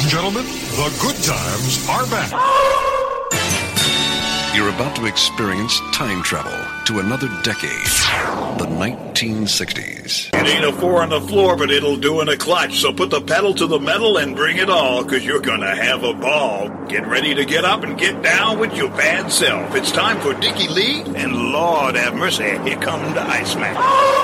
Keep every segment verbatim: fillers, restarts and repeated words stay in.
and gentlemen, the good times are back. You're about to experience time travel to another decade, the nineteen sixties. It ain't a four on the floor, but it'll do in a clutch. So put the pedal to the metal and bring it all, because you're going to have a ball. Get ready to get up and get down with your bad self. It's time for Dickie Lee, and Lord have mercy, here come the Iceman.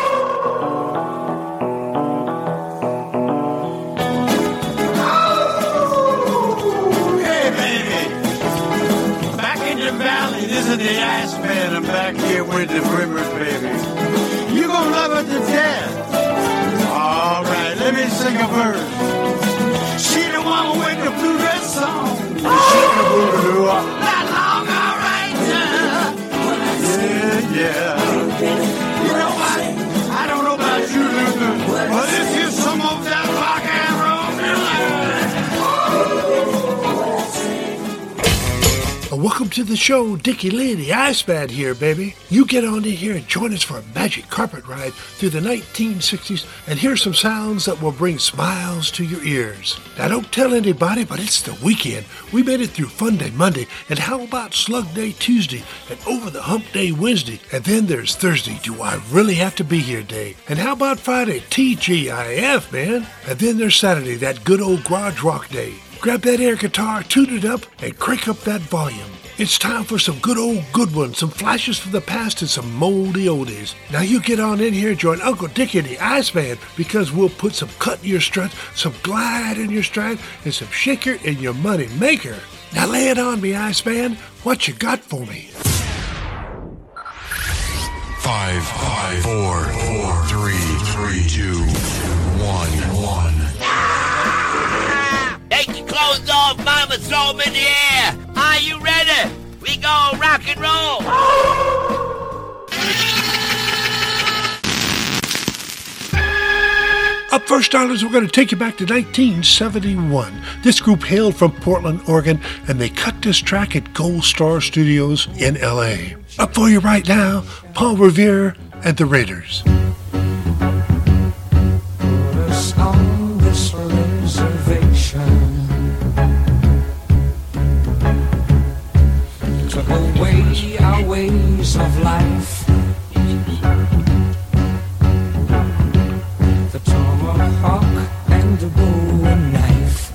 This is the Iceman. I'm back here with the Rimmers, baby. You gonna love it to death. All right, let me sing a verse. She the one with the blue dress on. She the blue Not long, all right. Yeah, yeah. You know what? I don't know about you, Luther, but if you some of that rock and roll, welcome to the show, Dickie Lee, the Iceman here, baby. You get on in here and join us for a magic carpet ride through the nineteen sixties and hear some sounds that will bring smiles to your ears. Now, don't tell anybody, but it's the weekend. We made it through Fun Day Monday, and how about Slug Day Tuesday and Over the Hump Day Wednesday? And then there's Thursday, Do I Really Have to Be Here Day? And how about Friday, T G I F, man? And then there's Saturday, that good old garage rock day. Grab that air guitar, tune it up, and crank up that volume. It's time for some good old good ones, some flashes from the past and some moldy oldies. Now you get on in here and join Uncle Dickie and the Iceman, because we'll put some cut in your strut, some glide in your stride, and some shaker in your money maker. Now lay it on me, Iceman. What you got for me? Five, five, four, four, three, three, two, one, one. Take your clothes off, mama, throw them in the air. Are you ready? We go rock and roll. Up first, darlings, we're going to take you back to nineteen seventy-one. This group hailed from Portland, Oregon, and they cut this track at Gold Star Studios in L A. Up for you right now, Paul Revere and the Raiders. Put us on this reservation. Took away our ways of life. The tomahawk and the bowie knife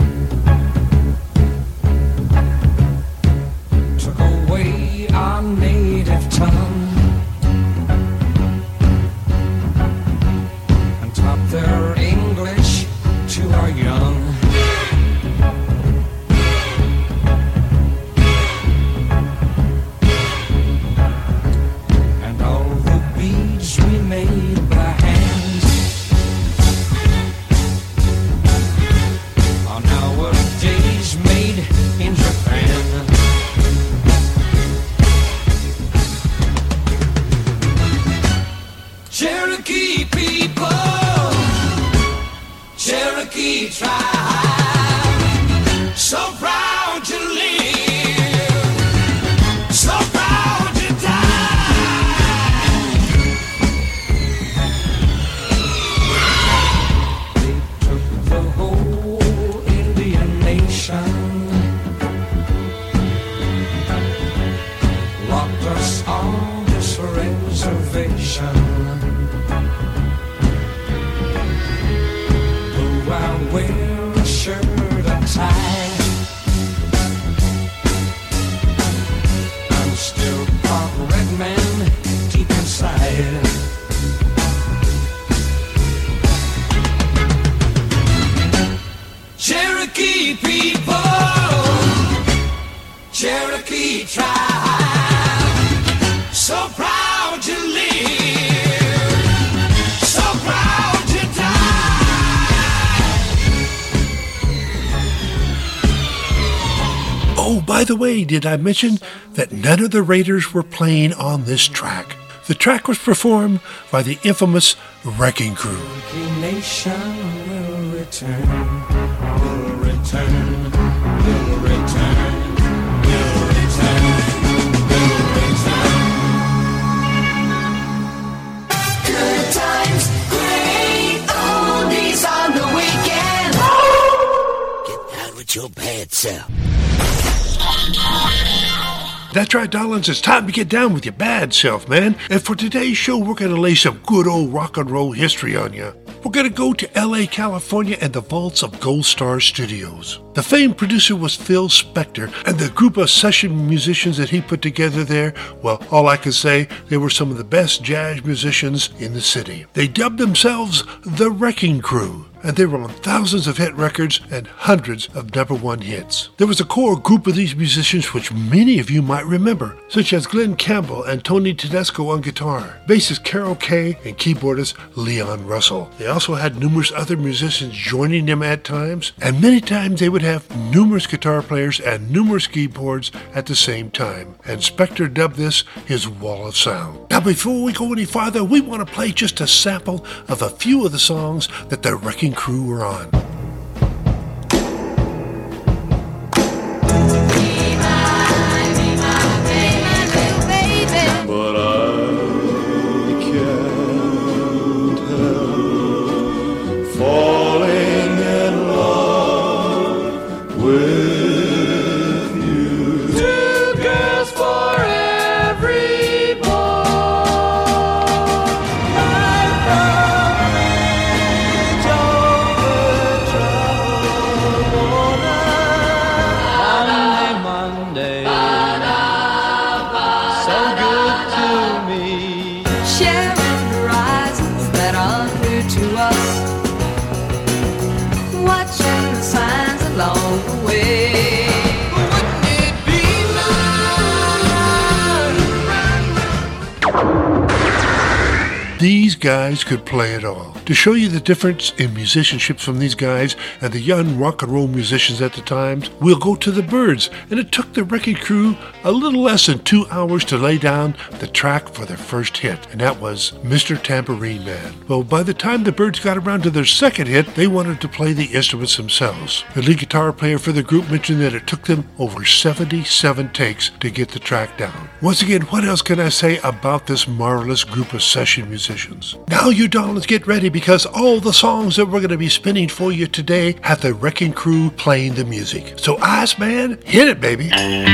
took away our native tongue and taught their English to our young. We made by hand are nowadays made in Japan. Cherokee people, Cherokee tribe, so proud to live, so proud to die. Locked us on this reservation. Though I wear a shirt and tie, I'm still part red man deep inside. Cherokee people, Cherokee tribe, so proud to live, so proud to die. Oh, by the way, did I mention that none of the Raiders were playing on this track? The track was performed by the infamous Wrecking Crew. Cherokee nation will return, will return, will return, will return, will return. Good times, great oldies on the weekend. Get with your bad self. That's right, darlings. It's time to get down with your bad self, man. And for today's show, we're going to lay some good old rock and roll history on you. We're going to go to L A, California, and the vaults of Gold Star Studios. The famed producer was Phil Spector, and the group of session musicians that he put together there, well, all I can say, they were some of the best jazz musicians in the city. They dubbed themselves the Wrecking Crew, and they were on thousands of hit records and hundreds of number one hits. There was a core group of these musicians which many of you might remember, such as Glenn Campbell and Tony Tedesco on guitar, bassist Carol Kay, and keyboardist Leon Russell. They also had numerous other musicians joining them at times, and many times they would have numerous guitar players and numerous keyboards at the same time, and Spector dubbed this his Wall of Sound. Now before we go any farther, we want to play just a sample of a few of the songs that the Wrecking Crew were on. But I can't help falling in love with you. Two girls for every boy. These guys could play it all. To show you the difference in musicianship from these guys and the young rock and roll musicians at the time, we'll go to the Byrds, and it took the Wrecking Crew a little less than two hours to lay down the track for their first hit, and that was Mister Tambourine Man. Well, by the time the Byrds got around to their second hit, they wanted to play the instruments themselves. The lead guitar player for the group mentioned that it took them over seventy-seven takes to get the track down. Once again, what else can I say about this marvelous group of session musicians? Now you darlings, get ready, because all the songs that we're going to be spinning for you today have the Wrecking Crew playing the music. So Iceman, hit it, baby.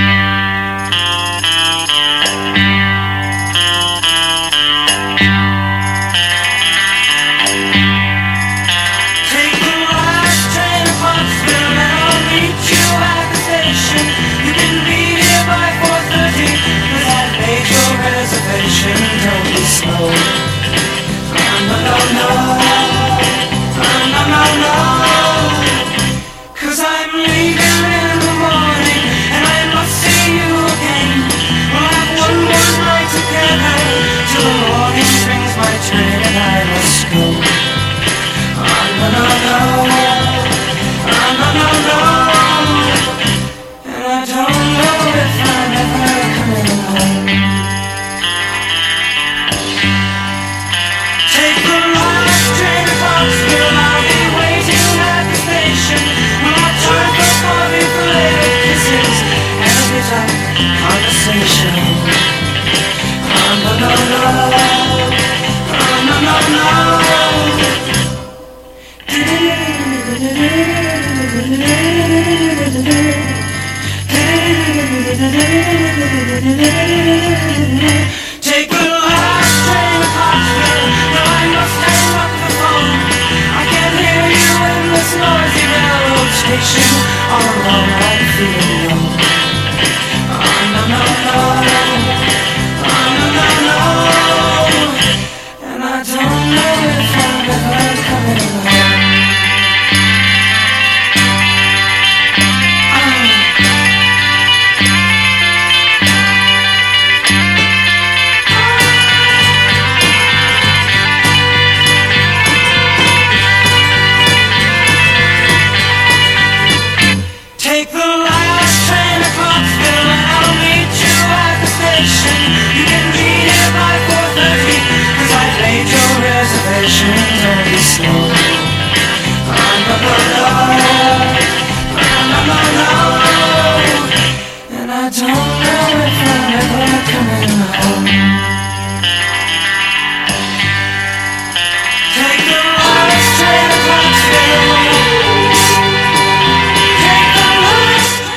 Don't be slow. No, no, no, no. No, no, no. 'Cause I'm leaving in the morning, and I must see you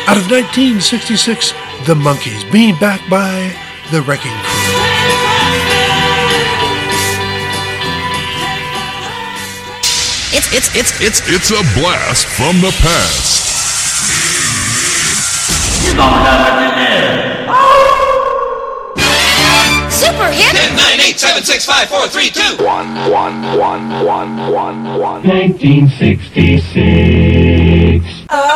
Out of nineteen sixty-six, The Monkees, being backed by The Wrecking Crew. It's, it's, it's, it's, It's a blast from the past. super hit. ten, nine, eight, seven, six, five, four, three, two. nineteen sixty-six.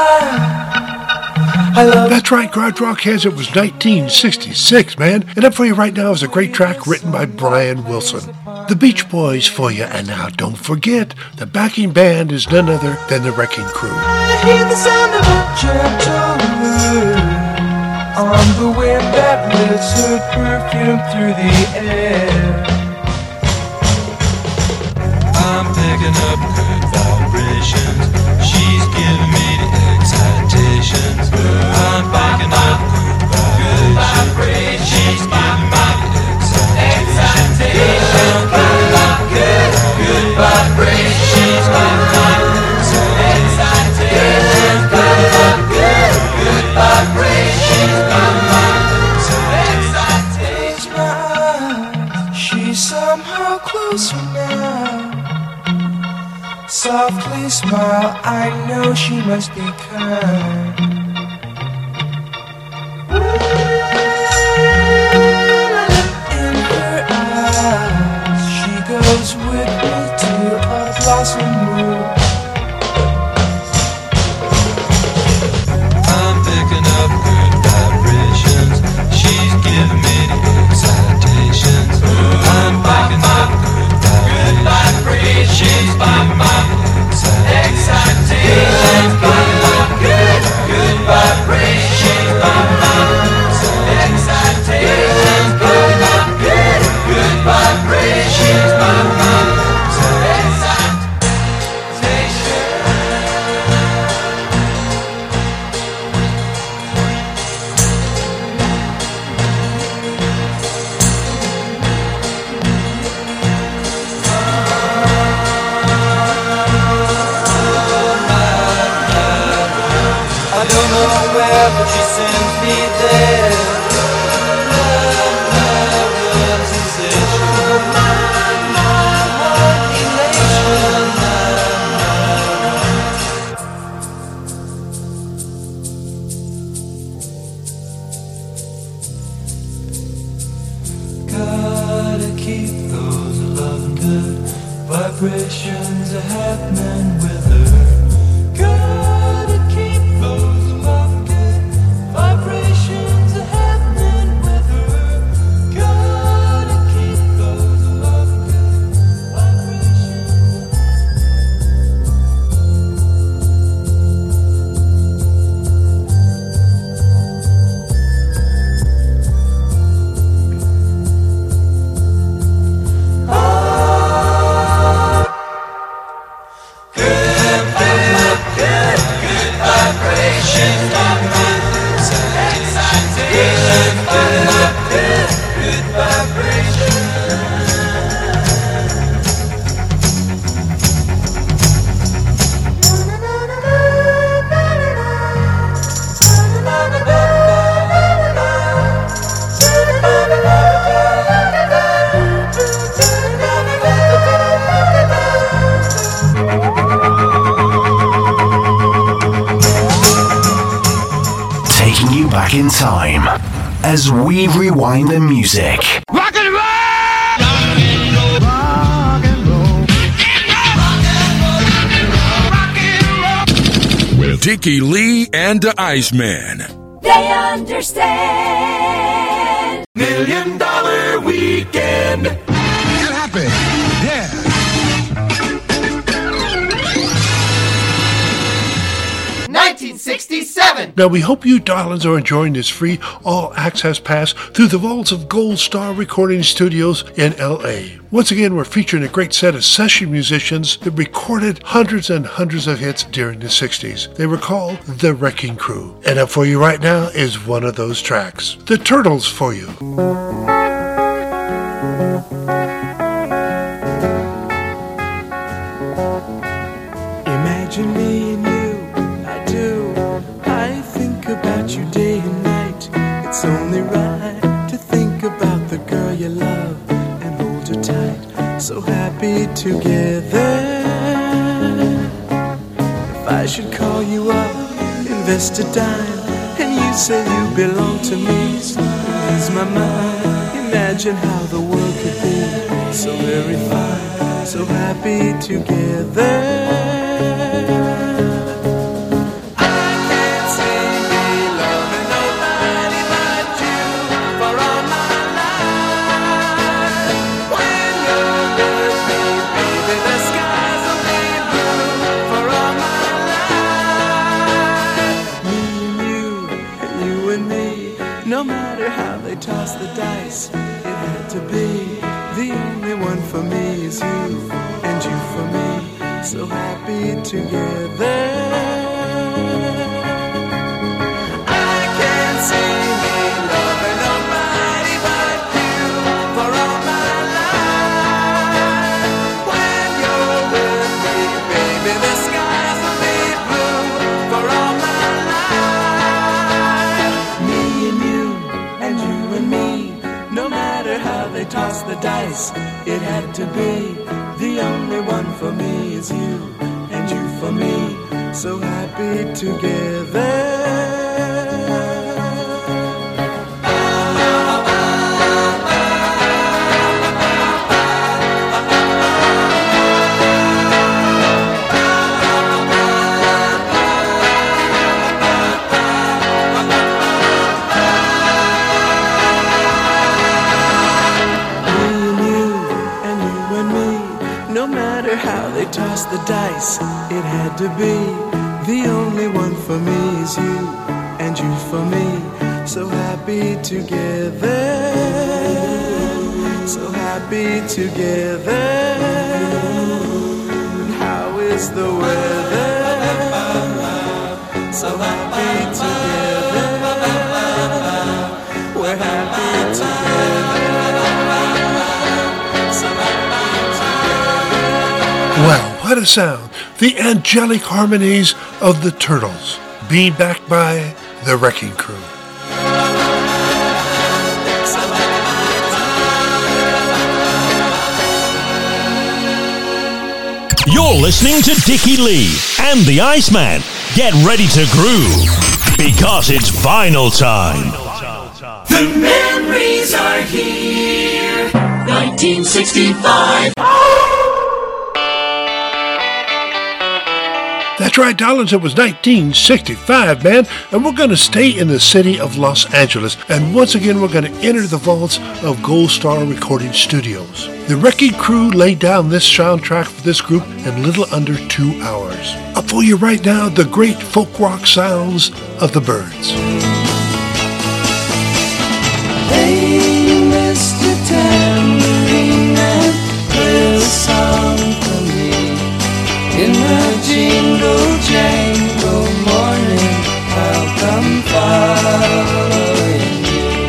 That's right, Garage Rock has it was nineteen sixty-six, man. And up for you right now is a great track written by Brian Wilson. The Beach Boys for you, and now don't forget, the backing band is none other than the Wrecking Crew. I hear the sound of a gentle wind on the wind that lifts her perfume through the air. I'm picking up good vibrations. She's giving me the excitations. I'm picking up good vibrations. She's giving me the excitations. Good, good, good vibrations. She's giving me the excitations. Good, good, good vibrations. She's giving me the excitations. She's somehow closer now. Softly smile, I know she must be kind. In her eyes, she goes with me to a blossom room. I'm picking up good vibrations. She's giving me the excitations. I'm picking up good vibrations. She's giving me the excitations. Good, good vibrations. She's giving me the excitations. Good, good, good vibrations. She's giving me the I don't know where, but she sends me there. Love, love, love, sensation. My, my, my, elation. Gotta keep those loving good vibrations are happening with her. Gotta keep those loving good vibrations are happening with her. Gotta keep those loving good vibrations. Taking you back in time as we rewind the music. Rock and roll! With Dickie Lee and the Iceman. They understand. Million Dollar Weekend. Get happy. Yeah. nineteen sixty-seven. Now, we hope you darlings are enjoying this free all-access pass through the vaults of Gold Star Recording Studios in L A. Once again, we're featuring a great set of session musicians that recorded hundreds and hundreds of hits during the sixties. They were called The Wrecking Crew. And up for you right now is one of those tracks. The Turtles for you. Imagine me and you, I do. I think about about you day and night. It's only right to think about the girl you love and hold her tight. So happy together. If I should call you up, invest a dime, and you say you belong to me, ease my mind. Imagine how the world could be so very fine, so happy together. Toss the dice, it had to be. The only one for me is you, and you for me, so happy together. I can't see me loving nobody but you for all my life. When you're with me, baby, the skies will be blue for all my life. Me and you, and you and me, no matter how they toss the dice, it had to be. The only one for me is you, and you for me, so happy together. Toss the dice, it had to be. The only one for me is you, and you for me, so happy together, so happy together. And how is the weather? So happy together, we're happy together, so happy together. Well, what a sound. The angelic harmonies of the Turtles, being backed by the Wrecking Crew. You're listening to Dickie Lee and the Iceman. Get ready to groove, because it's vinyl time. The memories are here. nineteen sixty-five. That's right, darlings, it was nineteen sixty-five, man, and we're going to stay in the city of Los Angeles, and once again we're going to enter the vaults of Gold Star Recording Studios. The Wrecking Crew laid down this soundtrack for this group in little under two hours. Up for you right now, the great folk rock sounds of the Byrds. Hey, Mister Tambourine Man, play a song for me. In the jingle jangle morning, I'll come following you.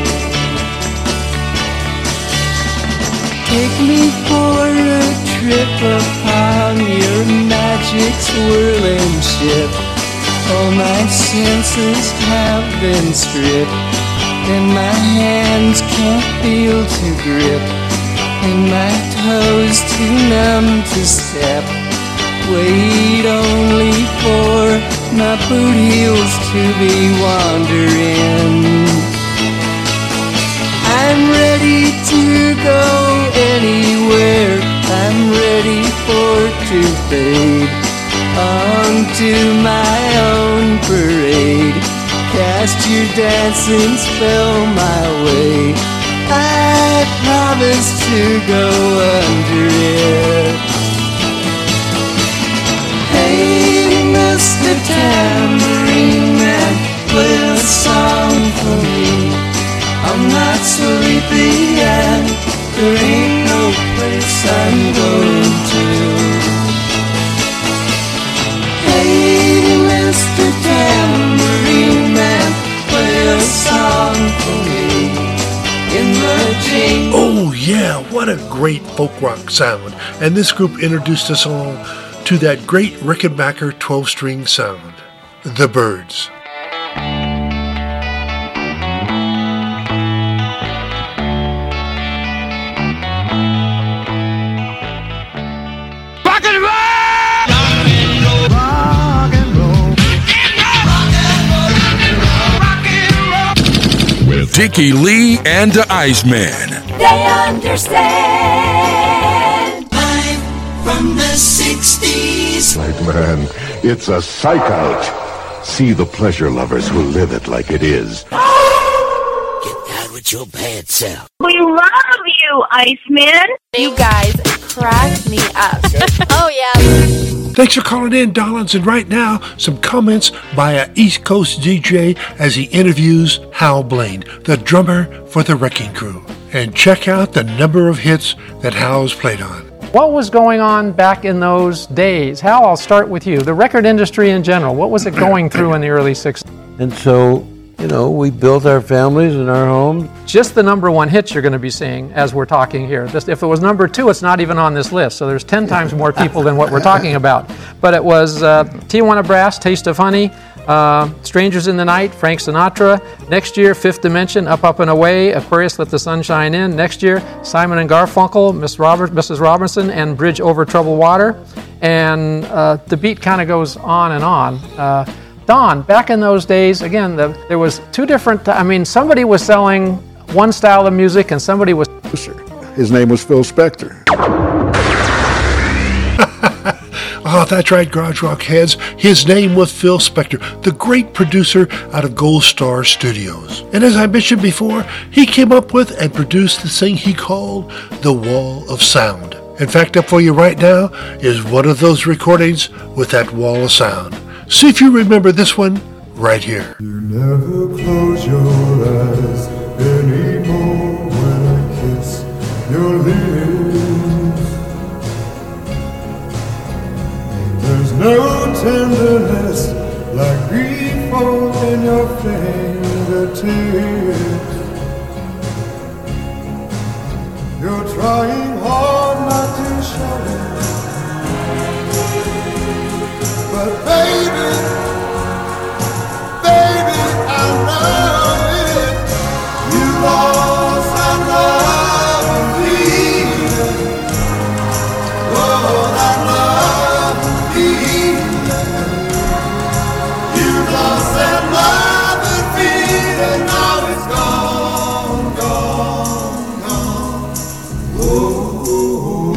Take me for a trip upon your magic swirling ship. All my senses have been stripped, and my hands can't feel to grip, and my toes too numb to step. Wait only for my boot heels to be wandering. I'm ready to go anywhere, I'm ready for to fade onto my own parade. Cast your dancing spell my way, I promise to go under it. Hey, Mister Tambourine Man, play a song for me. I'm not sleepy and there ain't no place I'm going to. Hey, Mister Tambourine Man, play a song for me. In the jingle. Oh yeah, what a great folk rock sound. And this group introduced us all to that great Rickenbacker twelve-string sound, the Byrds. Dickie Lee and the Iceman. They understand. Live from the sixties. Man, it's a psych out. See the pleasure lovers who live it like it is. Get down with your bad self. We love you, Iceman. You guys crack me up. Oh, yeah. Thanks for calling in, darlings. And right now, some comments by a East Coast D J as he interviews Hal Blaine, the drummer for the Wrecking Crew. And check out the number of hits that Hal's played on. What was going on back in those days? Hal, I'll start with you. The record industry in general, what was it going through in the early sixties? And so, you know, we built our families and our homes. Just the number one hits you're going to be seeing as we're talking here. This, if it was number two, it's not even on this list. So there's ten times more people than what we're talking about. But it was uh, Tijuana Brass, Taste of Honey, uh, Strangers in the Night, Frank Sinatra. Next year, Fifth Dimension, Up, Up and Away, Aquarius, Let the Sun Shine In. Next year, Simon and Garfunkel, Miss Robert, Missus Robinson, and Bridge Over Troubled Water. And uh, the beat kind of goes on and on. Uh, Don, back in those days, again, the, there was two different, I mean, somebody was selling one style of music and somebody was... His name was Phil Spector. Oh, that's right, Garage Rock heads. His name was Phil Spector, the great producer out of Gold Star Studios. And as I mentioned before, he came up with and produced this thing he called the Wall of Sound. In fact, up for you right now is one of those recordings with that Wall of Sound. See if you remember this one right here. You never close your eyes anymore when I kiss your lips. There's no tenderness like grief in your fingertips. You're trying hard not to show it, but baby, baby, I know it. You lost that love and feeling. Oh, that love and feeling. You lost that love and feeling. Now it's gone, gone, gone. Oh, oh,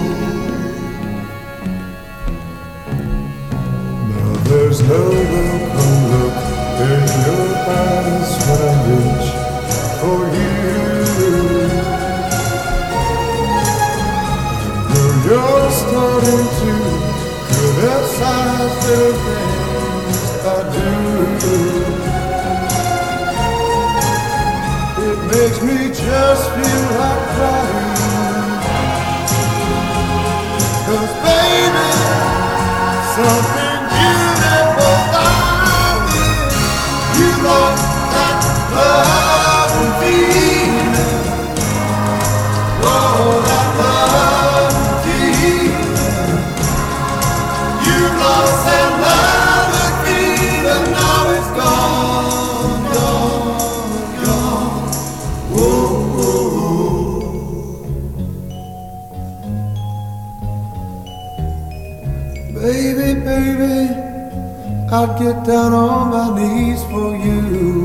oh. Now there's no welcome look in your eyes when I reach for you. Girl, you're starting to criticize the things I do. It makes me just feel like crying. 'Cause baby, something beautiful about it. You lost that love and feeling. Oh, that love and feeling. You lost that love and feeling. Now it's gone, gone, gone. Whoa, whoa. Baby, baby, I'd get down on my knees for you.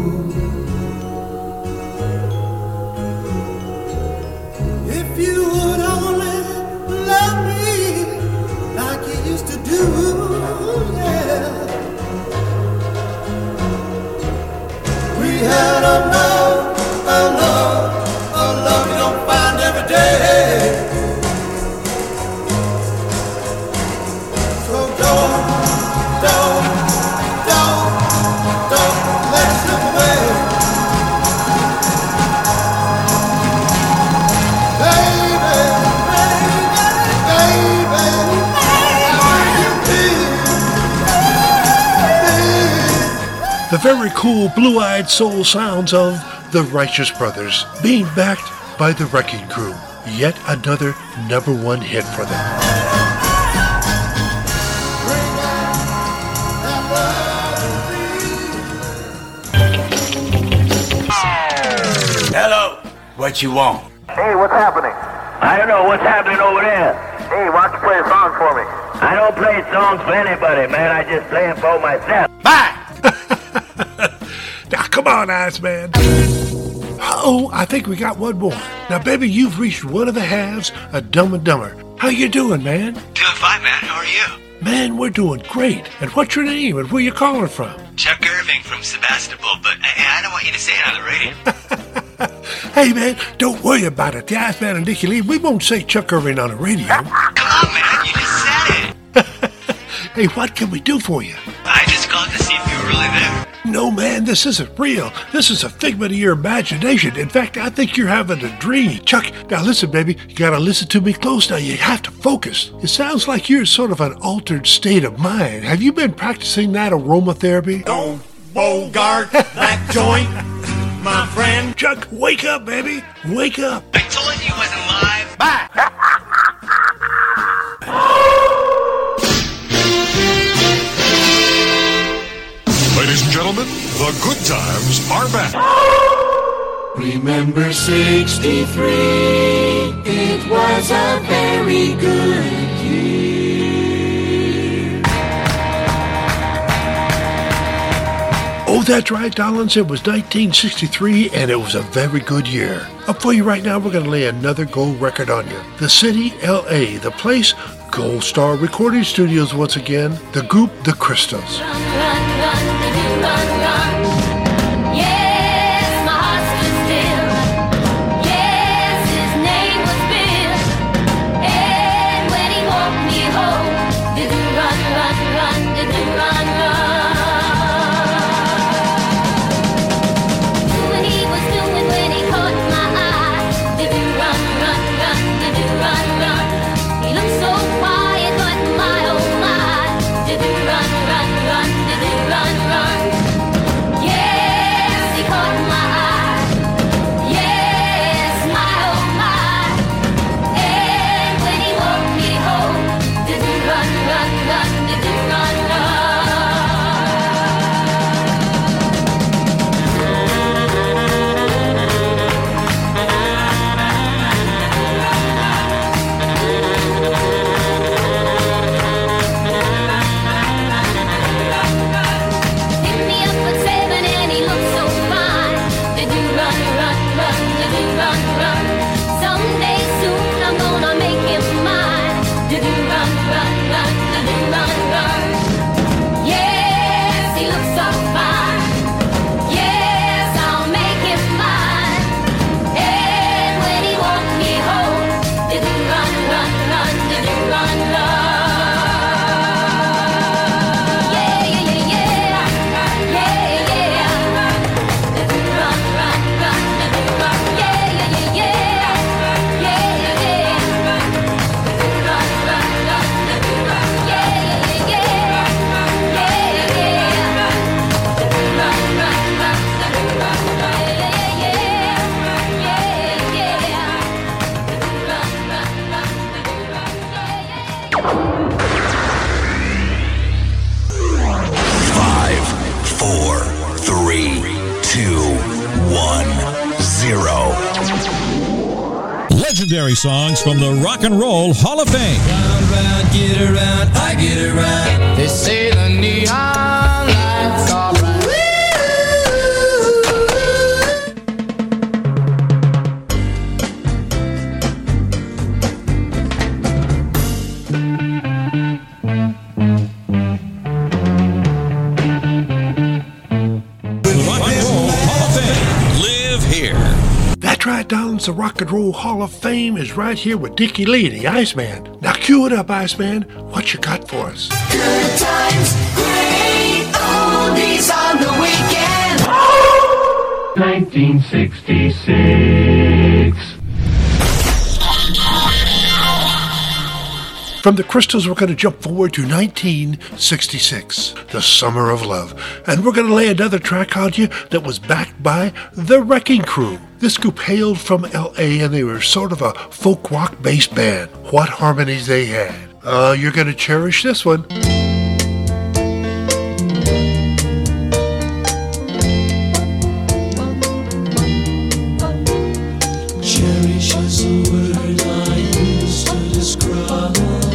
If you would only love me like you used to do, yeah. We had a love, a love, a love you don't find every day. So don't, don't, don't, don't let it slip away. Baby, baby, baby, how you feel? The very cool blue-eyed soul sounds of the Righteous Brothers being backed by the Wrecking Crew. Yet another number one hit for them. Hello, what you want? Hey, what's happening? I don't know what's happening over there. Hey, why don't you play a song for me? I don't play songs for anybody, man. I just play them for myself. Bye! Now, come on, Iceman. Oh, I think we got one more. Now, baby, you've reached one of the halves of Dumb and Dumber. How you doing, man? Doing fine, man. How are you? Man, we're doing great. And what's your name and where you calling from? Chuck Irving from Sebastopol, but I, I don't want you to say it on the radio. Hey, man, don't worry about it. The Iceman and Dickie Lee, we won't say Chuck Irving on the radio. Come on, man. You just said it. Hey, what can we do for you? I just called to see if you were really there. No, man, this isn't real. This is a figment of your imagination. In fact, I think you're having a dream. Chuck, now listen, baby. You gotta listen to me close now. You have to focus. It sounds like you're in sort of an altered state of mind. Have you been practicing that aromatherapy? Don't bogart that joint, my friend. Chuck, wake up, baby. Wake up. I told you it wasn't live. Bye. Ladies and gentlemen, the good times are back. Remember sixty-three, it was a very good year. Oh, that's right, Dollins. It was nineteen sixty-three, and it was a very good year. Up for you right now, we're going to lay another gold record on you. The city, L A. The place, Gold Star Recording Studios once again. The group, The Crystals. Legendary songs from the Rock and Roll Hall of Fame. Round, round, get around, I get around. They say the neon lights are bright. The Rock and Roll Hall of Fame. Live here. That's right, Dollins. The Rock and Roll Hall of Fame is right here with Dickie Lee, the Iceman. Now cue it up, Iceman. What you got for us? Good times, great oldies on the weekend. nineteen sixty-six. From the Crystals, we're going to jump forward to nineteen sixty-six, the summer of love. And we're going to lay another track on you that was backed by The Wrecking Crew. This group hailed from L A, and they were sort of a folk rock-based band. What harmonies they had. Uh, you're going to cherish this one. Cherish is a word I use to describe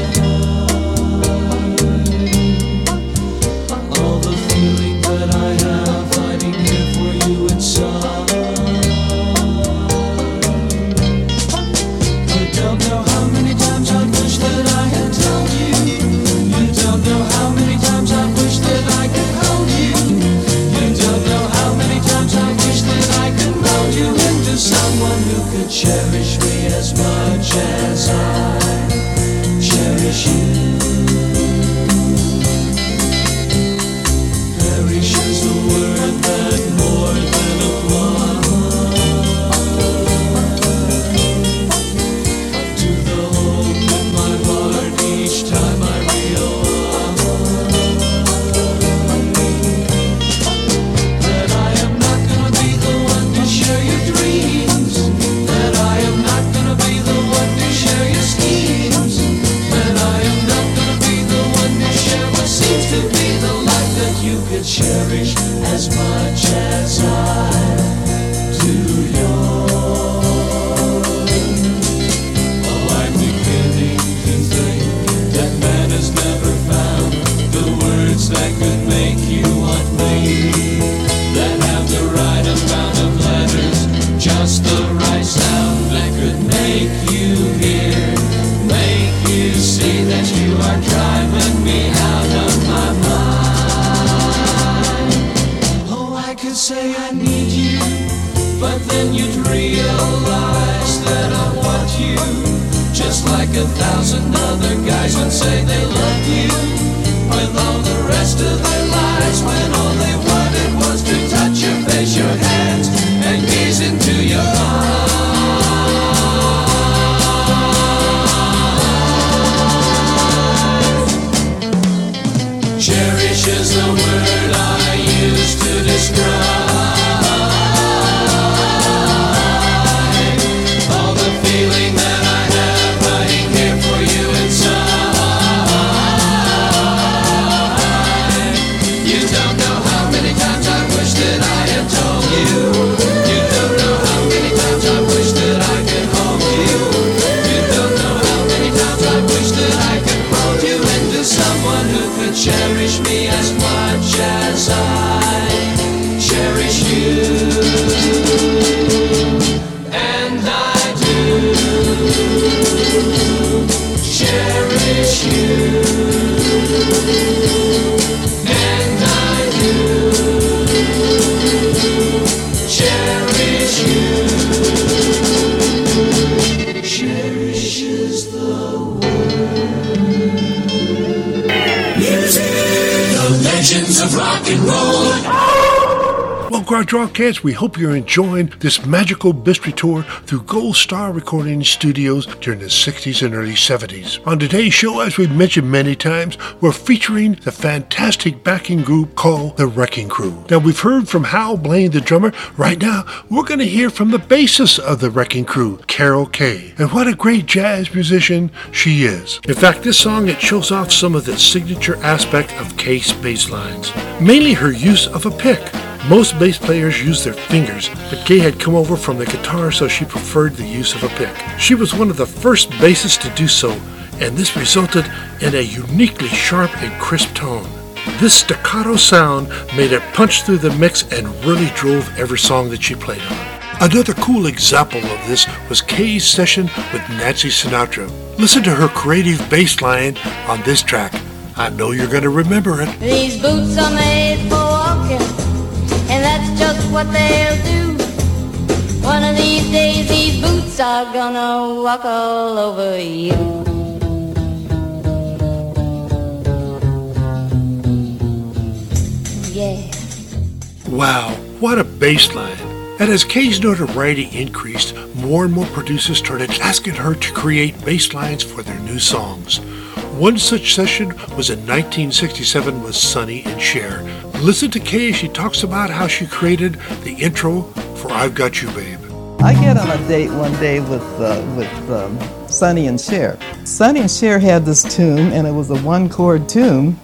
all the feeling that I have hiding here for you inside. cherish as much as I do yours. Oh, I'm beginning to think that man has never found the words that could make you want me, that have the right amount of letters, just the right sound that could make you hear, make you see that you are driving me out of my mind. Oh, I could say I need you, but then you'd realize that I want you, just like a thousand other guys would say they love you, with all the rest of their lives, when all they wanted was to touch your face, your hands, and gaze into your eyes. Cherish is the word I use to describe all the feeling that I have hiding here for you inside. You don't know how many times I wish that I had told you. You don't know how many times I wish that I could hold you. You don't know how many times I wish that I could mold you into someone who could cherish me as much as I cherish you. And I do cherish you. And I do cherish you. Cherish is the word. Music, the legends of rock and roll. Well, Garage Rockcats, we hope you're enjoying this magical mystery tour through Gold Star Recording Studios during the sixties and early seventies. On today's show, as we've mentioned many times, we're featuring the fantastic backing group called The Wrecking Crew. Now, we've heard from Hal Blaine, the drummer. Right now, we're going to hear from the bassist of The Wrecking Crew, Carol Kaye. And what a great jazz musician she is. In fact, this song, it shows off some of the signature aspect of Kaye's bass lines, mainly her use of a pick. Most bass players use their fingers, but Kaye had come over from the guitar, so she preferred the use of a pick. She was one of the first bassists to do so, and this resulted in a uniquely sharp and crisp tone. This staccato sound made it punch through the mix and really drove every song that she played on. Another cool example of this was Kaye's session with Nancy Sinatra. Listen to her creative bass line on this track. I know you're going to remember it. These boots are made for walking, and that's just what they'll do. One of these days these boots are gonna walk all over you. Yeah. Wow, what a bass line. And as Kaye's notoriety increased, more and more producers started asking her to create bass lines for their new songs. One such session was in nineteen sixty-seven with Sonny and Cher. Listen to Kaye as she talks about how she created the intro for I've Got You, Babe. I get on a date one day with uh, with um, Sonny and Cher. Sonny and Cher had this tune, and it was a one-chord tune.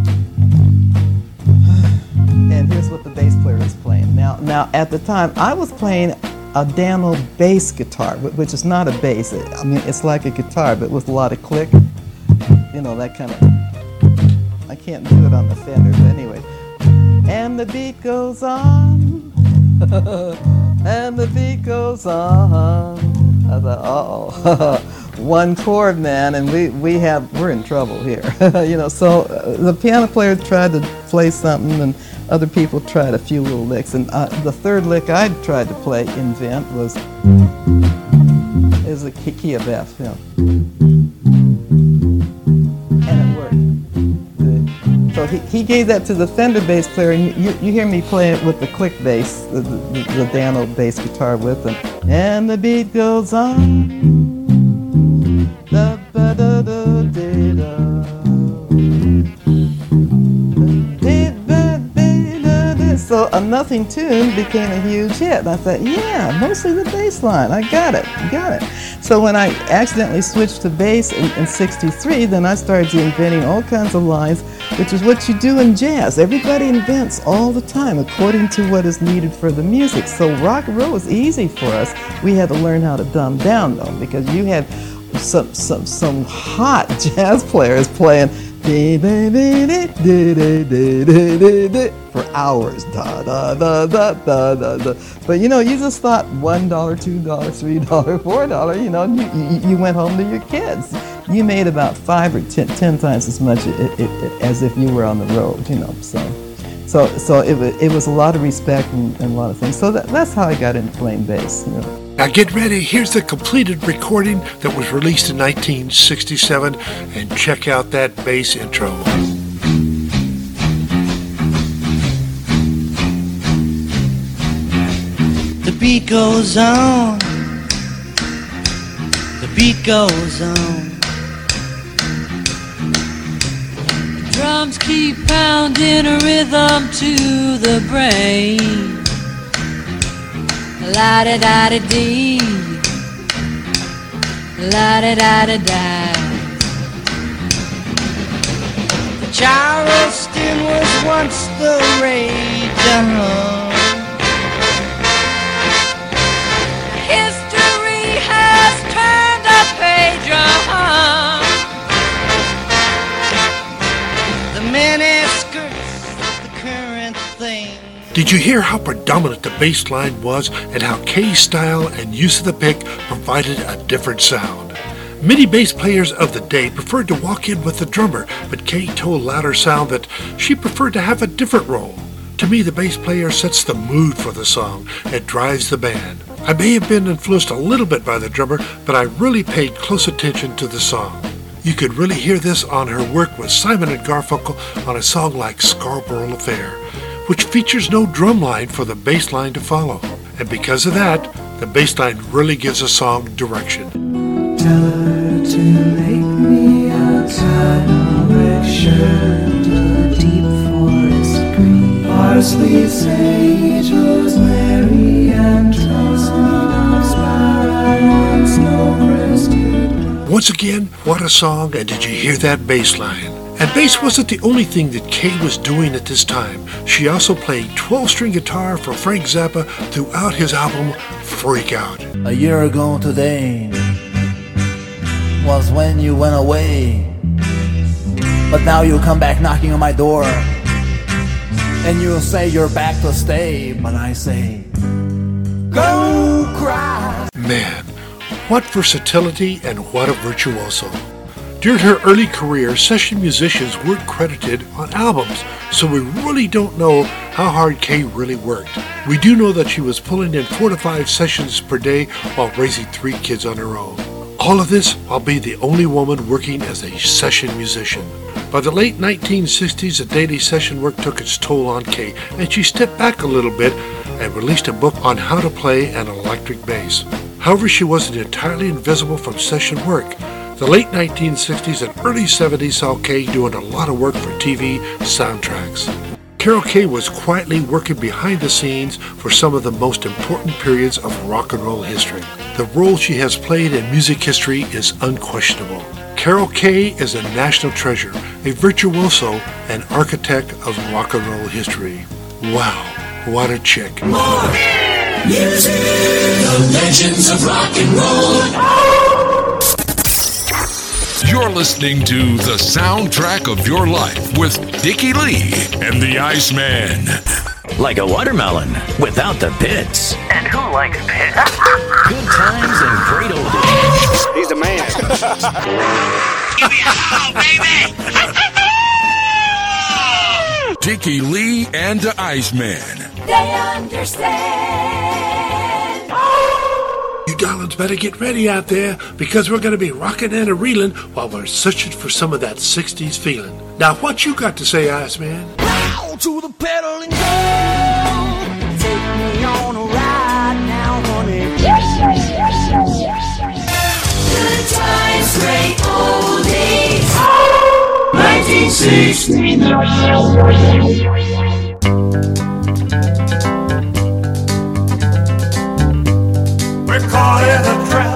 And here's what the bass player is playing. Now, now at the time, I was playing a Dano bass guitar, which is not a bass. I mean, it's like a guitar, but with a lot of click. You know, that kind of. I can't do it on the Fender, but anyway. And the beat goes on, and the beat goes on. I thought, uh-oh, one chord, man, and we we have we're in trouble here, you know. So uh, the piano player tried to play something, and other people tried a few little licks, and uh, the third lick I tried to play, invent, was is a key of F, you know. So he, he gave that to the Fender bass player, and you, you hear me play it with the click bass, the, the, the Dano bass guitar with him. And the beat goes on. Da, ba, da, da, da, da. So a nothing tune became a huge hit. And I thought, yeah, mostly the bass line. I got it, got it. So when I accidentally switched to bass in, in sixty-three, then I started inventing all kinds of lines which is what you do in jazz. Everybody invents all the time according to what is needed for the music. So rock and roll was easy for us. We had to learn how to dumb down though, because you had some some some hot jazz players playing for hours, da da da da da da da. But you know, you just thought one dollar, two dollars, three dollars, four dollars. You know, you, you, you went home to your kids. You made about five or ten, ten times as much it, it, it, as if you were on the road. You know, so so so it was it was a lot of respect and, and a lot of things. So that, that's how I got into playing bass. You know. Now get ready, here's the completed recording that was released in nineteen sixty-seven, and check out that bass intro. The beat goes on, the beat goes on. The drums keep pounding a rhythm to the brain. La-da-da-da-dee, la-da-da-da-da. The Charleston was once the rage, uh-huh. History has turned a page, uh-huh. The miniskirts, the current thing. Did you hear how predominant the bass line was and how Kay's style and use of the pick provided a different sound? Many bass players of the day preferred to walk in with the drummer, but Kay told Louder Sound that she preferred to have a different role. To me, the bass player sets the mood for the song and drives the band. I may have been influenced a little bit by the drummer, but I really paid close attention to the song. You could really hear this on her work with Simon and Garfunkel on a song like Scarborough Affair, which features no drum line for the bass line to follow. And because of that, the bass line really gives a song direction. Tell her to make me outside a red shirt, a deep forest green, parsley, sage, rosemary, and thyme, sparrow, snow-crested. Once again, what a song, and did you hear that bass line? And bass wasn't the only thing that Kay was doing at this time. She also played twelve-string guitar for Frank Zappa throughout his album Freak Out. A year ago today was when you went away, but now you come back knocking on my door, and you say you're back to stay, but I say, go cry. Man, what versatility and what a virtuoso. During her early career, session musicians weren't credited on albums, so we really don't know how hard Kay really worked. We do know that she was pulling in four to five sessions per day while raising three kids on her own. All of this while being the only woman working as a session musician. By the late nineteen sixties, the daily session work took its toll on Kay, and she stepped back a little bit and released a book on how to play an electric bass. However, she wasn't entirely invisible from session work. The late nineteen sixties and early seventies saw Kay doing a lot of work for T V soundtracks. Carol Kaye was quietly working behind the scenes for some of the most important periods of rock and roll history. The role she has played in music history is unquestionable. Carol Kaye is a national treasure, a virtuoso, and architect of rock and roll history. Wow, what a chick. More music, the legends of rock and roll. You're listening to The Soundtrack of Your Life with Dickie Lee and the Iceman. Like a watermelon without the pits. And who likes pits? Good times and great old days. He's the man. Give me a howl, baby! Dickie Lee and the Iceman. They understand. You darlings better get ready out there, because we're going to be rocking and a-reeling while we're searching for some of that sixties feeling. Now, what you got to say, Iceman? Wow, to the pedal and go. Take me on a ride now, honey. Yes, yes, yes, yes, yes, yes. Good times, great oldies. nineteen sixty-nine. We're caught in a trap.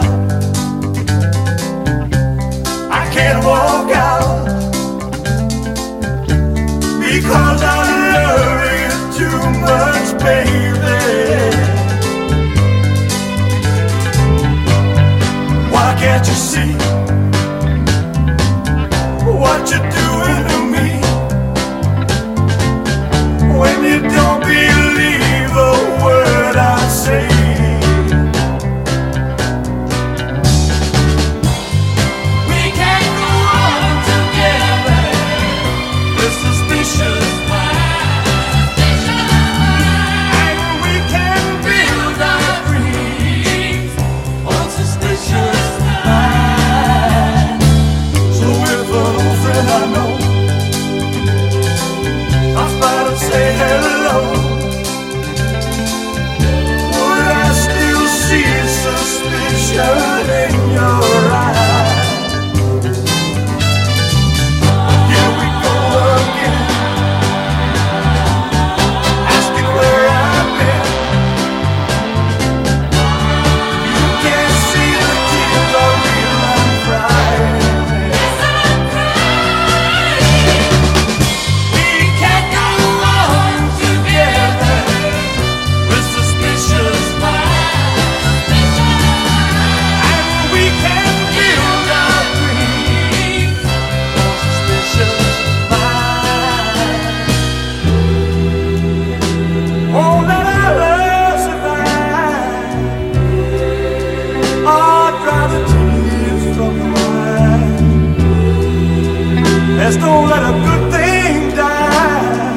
I can't walk out. because I love you too much, baby. Why can't you see what you're doing to me? When you don't believe a word I say. We can't go on together with suspicious minds. And we can build our dreams on suspicious minds. So if an old friend I know stops by to say hello, would I still see suspicion in your eyes? Here we go again, asking where I've been. You can't see the tears are real, I'm crying. We can't go on together with suspicious minds. And we can build our dreams on suspicious minds. Oh, let our love survive. Oh, dry the tears from your eyes. Let's don't let a good thing die.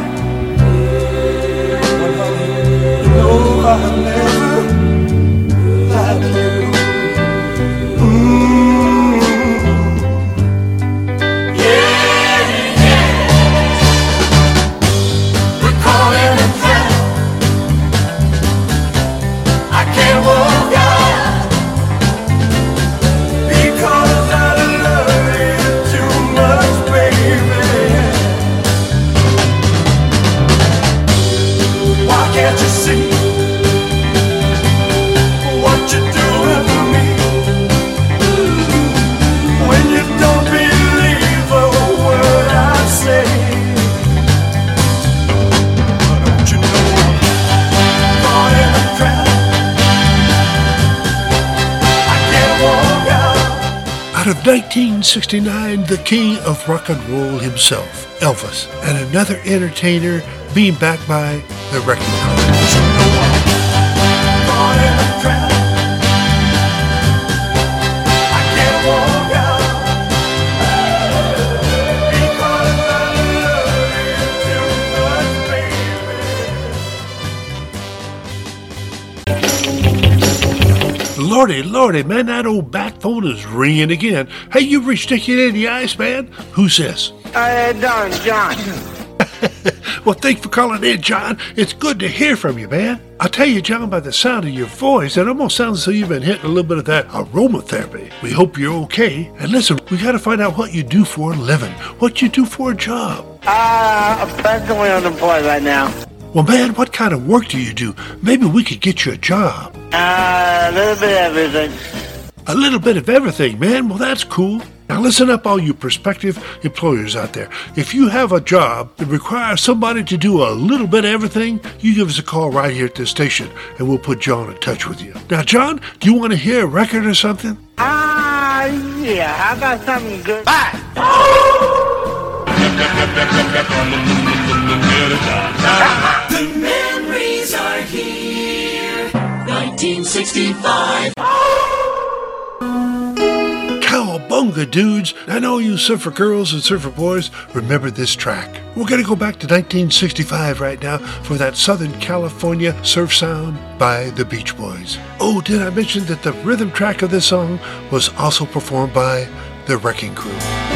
You know I've never lied to you. Mm. Yeah, yeah. We're caught in a trap. I can't walk out because I love you too much, baby. Why can't you see what you're doing to me? When you don't believe a word I say. But don't you know I'm caught in a trap? I can't walk out. Out of nineteen sixty-nine, the king of rock and roll himself, Elvis, and another entertainer being backed by the Wrecking Crew. Caught in a trap. I can't walk out because I love you too much, baby. Lordy, lordy, man, that old bat phone is ringing again. Hey, you reached Dickie Lady Iceman? Who's this? How you doing, John? Well, thanks for calling in, John. It's good to hear from you, man. I'll tell you, John, by the sound of your voice, it almost sounds as though you've been hitting a little bit of that aromatherapy. We hope you're okay. And listen, we got to find out what you do for a living, what you do for a job. Uh, I'm presently unemployed right now. Well, man, what kind of work do you do? Maybe we could get you a job. Uh, a little bit of everything. A little bit of everything, man. Well, that's cool. Now listen up, all you prospective employers out there. If you have a job that requires somebody to do a little bit of everything, you give us a call right here at this station, and we'll put John in touch with you. Now, John, do you want to hear a record or something? Ah, uh, yeah, I got something good. Bye! The memories are here. nineteen sixty-five. Cowabunga, dudes, and all you surfer girls and surfer boys, remember this track. We're going to go back to nineteen sixty-five right now for that Southern California surf sound by the Beach Boys. Oh, did I mention that the rhythm track of this song was also performed by the Wrecking Crew?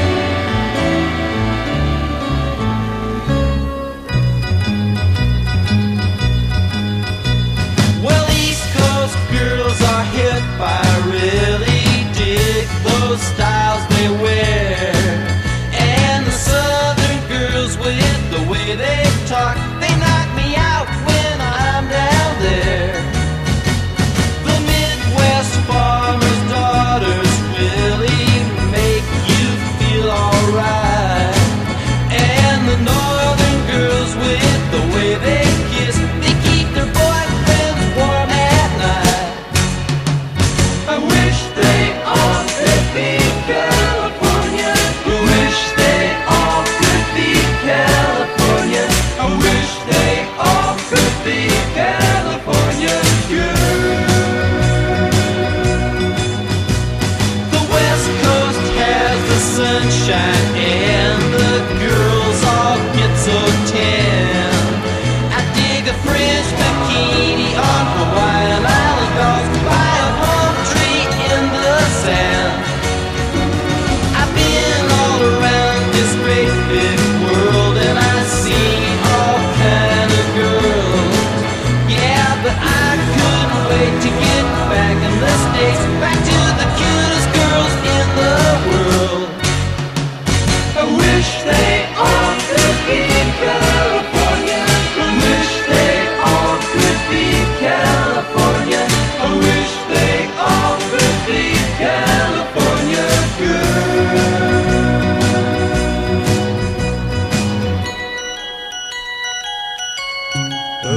Well, East Coast girls are hit by really dig those styles they wear. And the Southern girls with the way they talk, they knock me out when I'm down there. The Midwest farmers' daughters really make you feel alright. And the Northern girls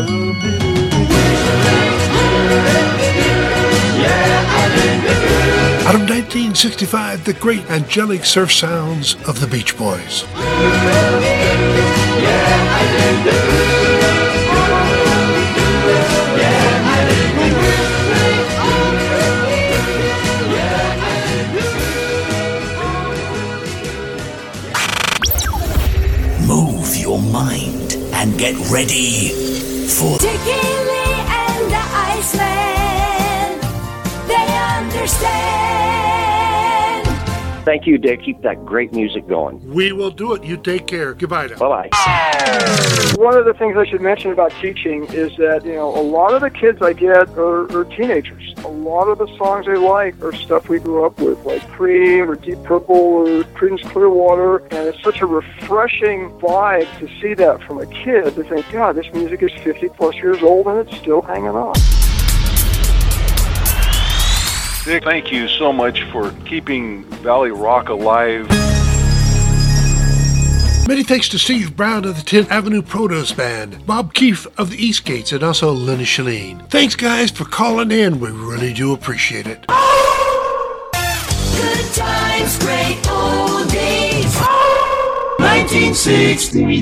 Out of nineteen sixty-five, the great angelic surf sounds of the Beach Boys. Move your mind and get ready for Dickie Lee and the Iceman, they understand. Thank you, Dick. Keep that great music going. We will do it. You take care. Goodbye now. Bye-bye. One of the things I should mention about teaching is that, you know, a lot of the kids I get are, are teenagers. A lot of the songs they like are stuff we grew up with, like Cream or Deep Purple or Creedence Clearwater, and it's such a refreshing vibe to see that from a kid, to think, God, this music is fifty plus years old and it's still hanging on. Dick, thank you so much for keeping Valley Rock alive. Many thanks to Steve Brown of the tenth Avenue Produce Band, Bob Keefe of the Eastgates, and also Lenny Shalene. Thanks, guys, for calling in. We really do appreciate it. Good times, great oldies. nineteen sixty.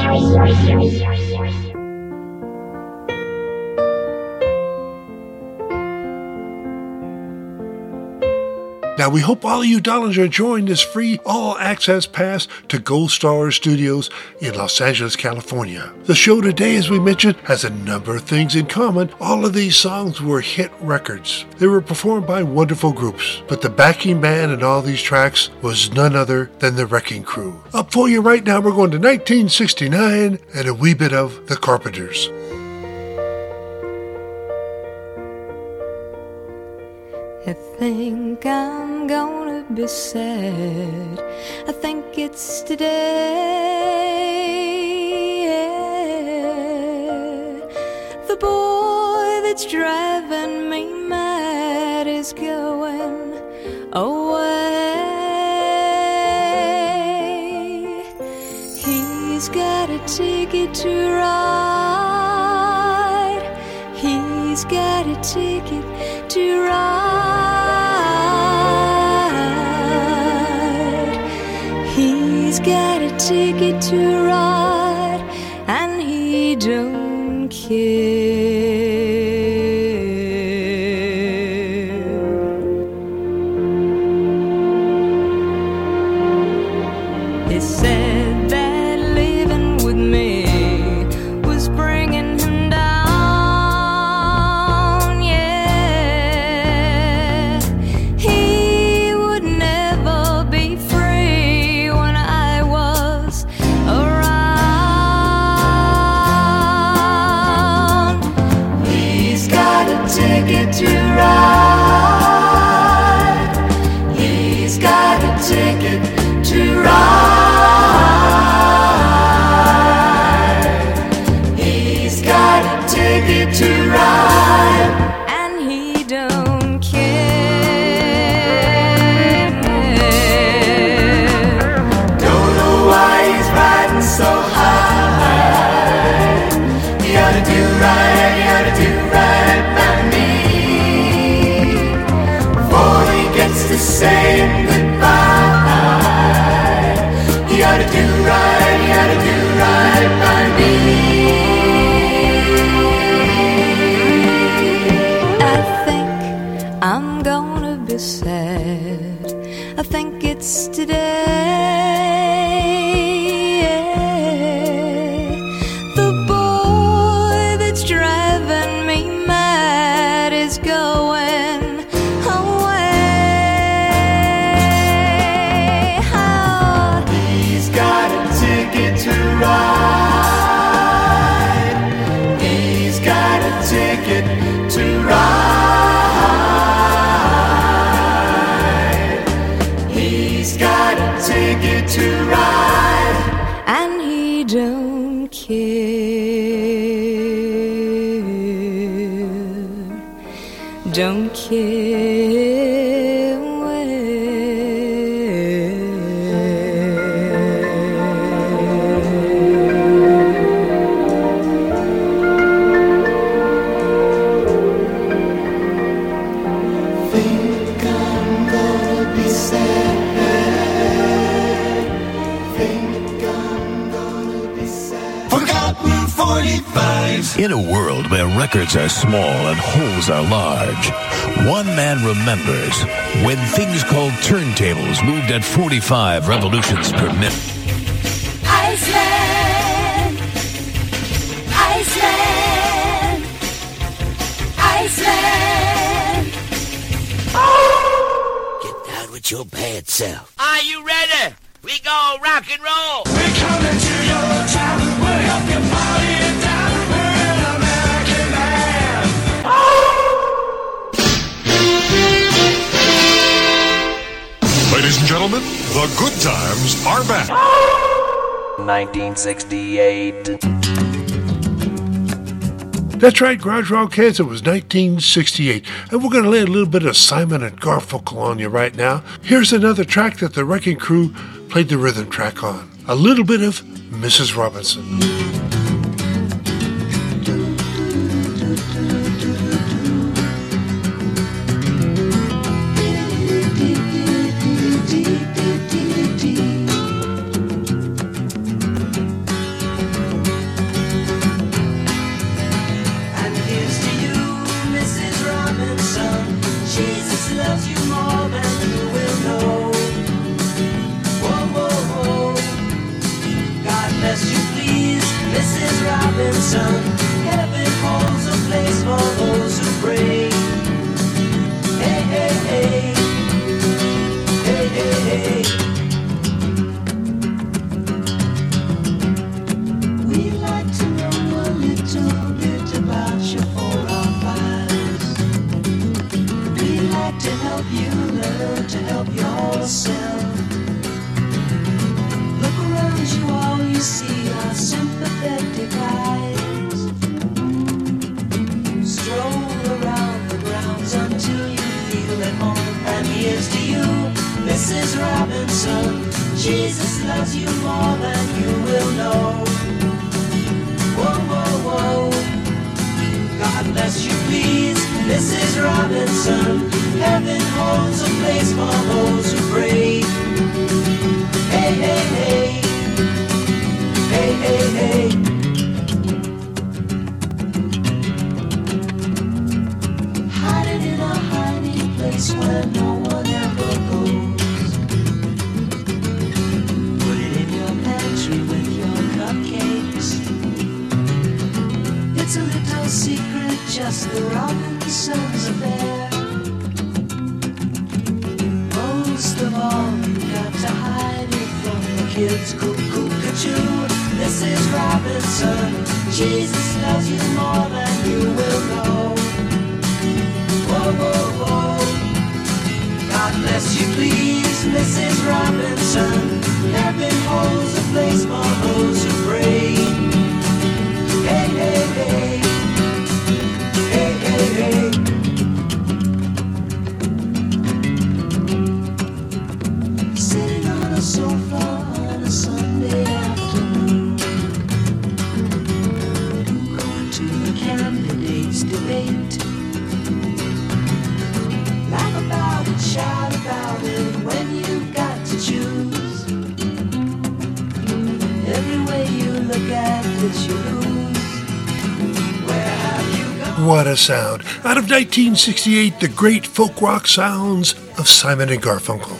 Now, we hope all of you darlings are enjoying this free all-access pass to Gold Star Studios in Los Angeles, California. The show today, as we mentioned, has a number of things in common. All of these songs were hit records. They were performed by wonderful groups, but the backing band in all these tracks was none other than the Wrecking Crew. Up for you right now, we're going to nineteen sixty-nine and a wee bit of The Carpenters. I think I'm gonna be sad. I think it's today. The boy that's driving me mad is going away. He's got a ticket to ride. He's got a ticket to ride. He's got a ticket to ride, and he don't care. He said that living with me was bringing him down, yeah. He would never be free when I was around. He's got a ticket to ride. He's got a ticket to ride. He's got a ticket to ride, and he don't care. Don't know why he's riding so high. He ought to do right, he ought to do right by me before he gets to saying goodbye. He ought to do right, he ought to do right by me. I think I'm gonna be sad. I think it's today. The boy that's driving me mad is going away. Oh, he's got a ticket to ride. He's got a ticket to ride. He's got a ticket to ride, and he don't care. Don't care. forty-fives. In a world where records are small and holes are large, one man remembers when things called turntables moved at forty-five revolutions per minute. Iceland, Iceland, Iceland. Get down with your bad self. Are you ready? We go rock and roll. We're coming to your town. We'll help you party it down. We're an American band. Ladies and gentlemen, the good times are back. nineteen sixty-eight. That's right, Garage Rock Kids, it was nineteen sixty-eight, and we're going to lay a little bit of Simon and Garfunkel on you right now. Here's another track that the Wrecking Crew played the rhythm track on. A little bit of Missus Robinson. Heaven holds a place for those who pray. Hey, hey, hey. Hey, hey, hey. We'd like to know a little bit about your four or fives. We'd like to help you learn to help yourself. Look around you, all you see are sympathetic eyes. Stroll around the grounds until you feel at home. And here's to you, Missus Robinson. Jesus loves you more than you will know. Whoa, whoa, whoa. God bless you, please, Missus Robinson. Heaven holds a place for those who pray. Hey, hey, hey. Hey, hey, hey. Hiding in a hiding place where no one ever goes. Put it in your pantry with your cupcakes. It's a little secret, just the Robinsons affair. Most of all, you got to hide it from the kids. Cuckoo-cuckoo, Missus Robinson. Jesus loves you more than you will know. Whoa, whoa, whoa. God bless you, please, Missus Robinson. Heaven holds a place for those who pray. Hey, hey, hey. Hey, hey, hey. Sitting on a sofa on a Sunday afternoon, going to the candidates' debate. Laugh about it, shout about it when you've got to choose. Every way you look at it, you lose. Where have you gone? What a sound. Out of nineteen sixty-eight, the great folk rock sounds of Simon and Garfunkel.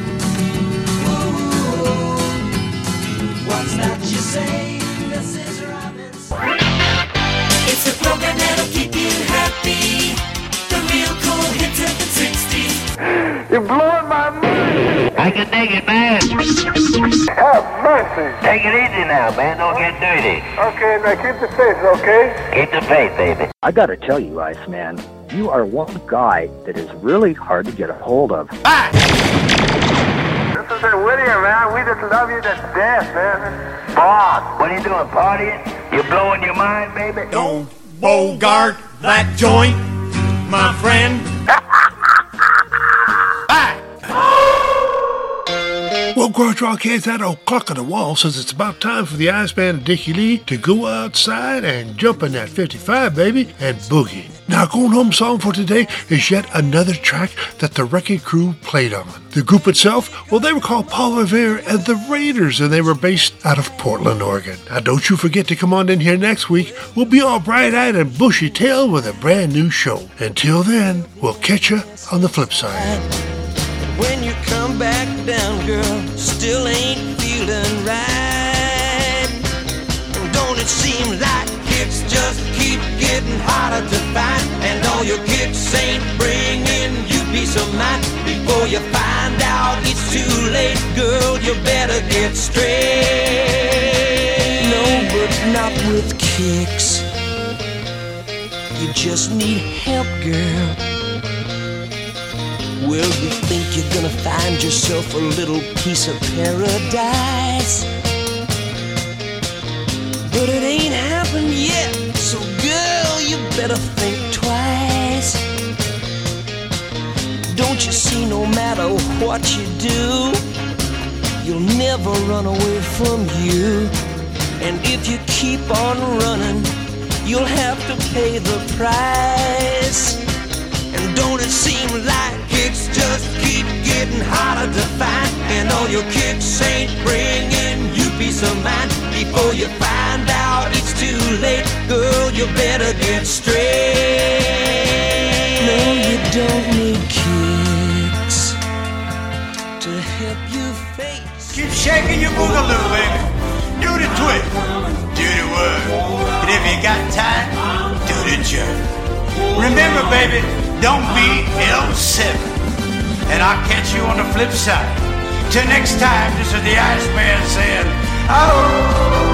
What's that you say, Missus Robinson? It's a program that'll keep you happy. The real cool hits of the sixties. You're blowing my mind. I can dig it, man. Have mercy. Take it easy now, man. Don't get dirty. Okay, now keep the faith, okay? Keep the faith, baby. I gotta tell you, Iceman, you are one guy that is really hard to get a hold of. Ah! This is Whittier, man. We just love you to death, man. Bob, what are you doing, partying? You blowing your mind, baby? Don't bogart that joint, my friend. Well, Garage Rock Kids, that old clock on the wall says it's about time for the Iceman and Dickie Lee to go outside and jump in that fifty-five, baby, and boogie. Now, Going Home song for today is yet another track that the Wrecking Crew played on. The group itself, well, they were called Paul Revere and the Raiders, and they were based out of Portland, Oregon. Now, don't you forget to come on in here next week. We'll be all bright-eyed and bushy-tailed with a brand new show. Until then, we'll catch you on the flip side. When you come back down, girl, still ain't feeling right. And don't it seem like kicks just keep getting harder to find? And all your kicks ain't bringing you peace of mind. Before you find out it's too late, girl, you better get straight. No, but not with kicks. You just need help, girl. Well, you think you're gonna find yourself a little piece of paradise, but it ain't happened yet. So girl, you better think twice. Don't you see, no matter what you do, you'll never run away from you. And if you keep on running, you'll have to pay the price. And don't it seem like kicks just keep getting harder to find? And all your kicks ain't bringing you peace of mind. Before you find out it's too late, girl, you better get straight. No, you don't need kicks to help you face. Keep shaking your boogaloo, baby. Do the twist, do the word. And if you got time, do the jerk. Remember, baby, don't be L seven. And I'll catch you on the flip side. Till next time, this is the Iceman saying, oh.